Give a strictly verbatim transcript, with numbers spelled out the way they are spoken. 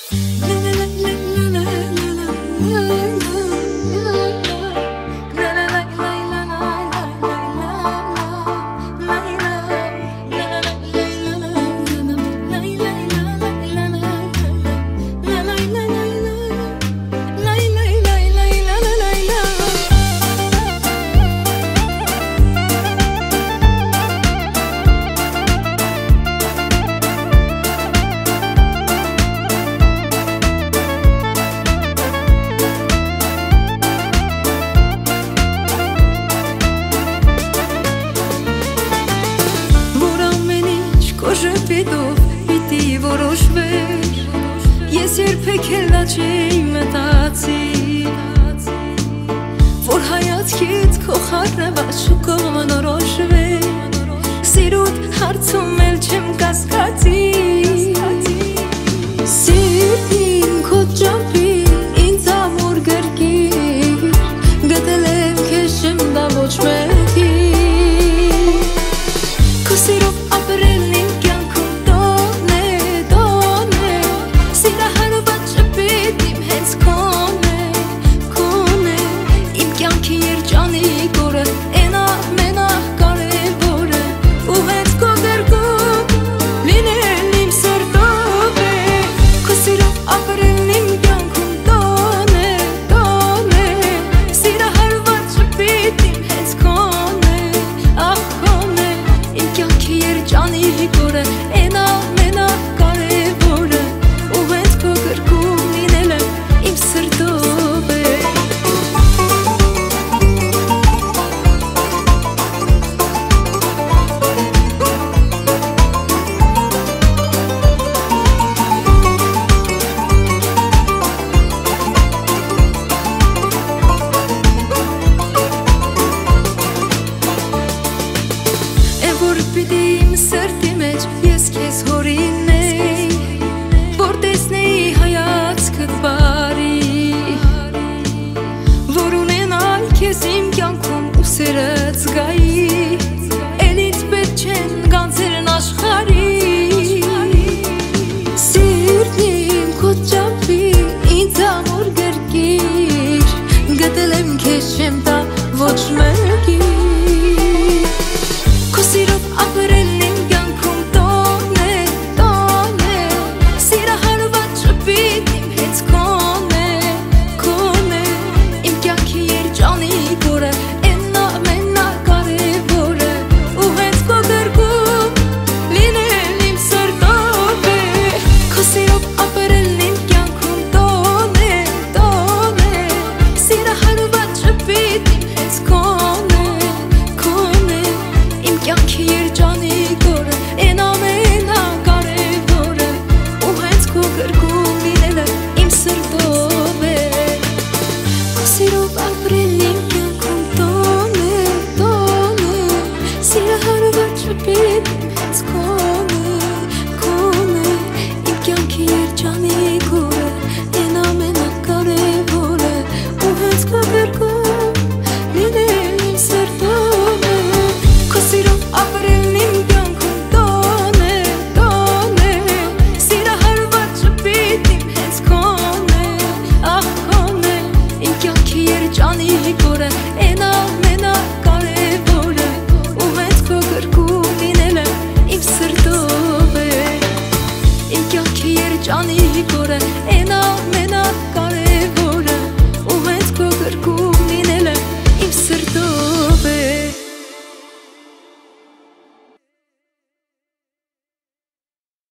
Ես երբեք էլ դա չէի մտածի, որ հայացքից քո խառնված շուկով նորոշվե, սիրուտ հարցում էլ չեմ կասկածի, սիրտին քո ճամփի ինձ ամուր գրկիր, գտել եմ քեզ չեմ դա ոչ մեկի, քո սիրով ապրելն իմ կյանքում տոն է, տոն է, սիրահարված շպիտ իմ հենց քոն է, քոն է, իմ կյանքի երջանիկ օրը, էն ամենակարևորը, ու հենց քո գրկում լինել իմ սրտով է, քո սիրով ապրելն իմ կյանքում տոն է, տոն է, սիրահարված շպիտ իմ հենց քոն է, ախ քոն է, իմ կյանքի երջանիկ օրը, էն ամենակարևորը, ու հենց քո գրկում լինել եմ իմ սրտով է։ Էն որ պիտի իմ սրտի մեջ ես քեզ հորինեի, որ տեսնեի հայացքդ բարի, որ ունենալ քեզ իմ կյանքում ու սերը զգայի, էլ ինձ պետք չեն գանձերն աշխարհի, սիրտին քո ճամփի ինձ ամուր գրկիր, գտել եմ քեզ չեմ տա ոչ մեկի, քո սիրով ապրելն իմ կյանքում տոն է, տոն է, սիրահարված շպիտ իմ հենց քոն է, քոն է, իմ կյանքի երջանիկ օրը, էն ամենակարևորը, ու հենց քո գրկում լինել իմ սրտով է, քո սիրով ապրելն իմ կյանքում տոն է, տոն է, սիրահարված շպիտ իմ հենց քոն է, քոն է, իմ կյանքի երջանիկ օրը, էն ամենակարևորը, ու հենց քո գրկում լինել իմ սրտով է, քո սիրով ապրելն իմ կյանքում տոն է, տոն է, սիրահարված շպիտ իմ հենց քոն է, քոն է, իմ կյանքի երջանիկ օրը, էն ամենակարևորը, ու հենց քո գրկում լինել իմ սրտով է, քո սիրով ապրելն իմ կյանքում տոն է, տոն է, սիրահարված շպիտ իմ հենց քոն է, ախ քոն է, իմ կյանքի երջանիկ օրը, էն ամենակարևորը, ու հենց քո գրկում լինել իմ սրտով է, իմ կյանքի երջանիկ օրը, էն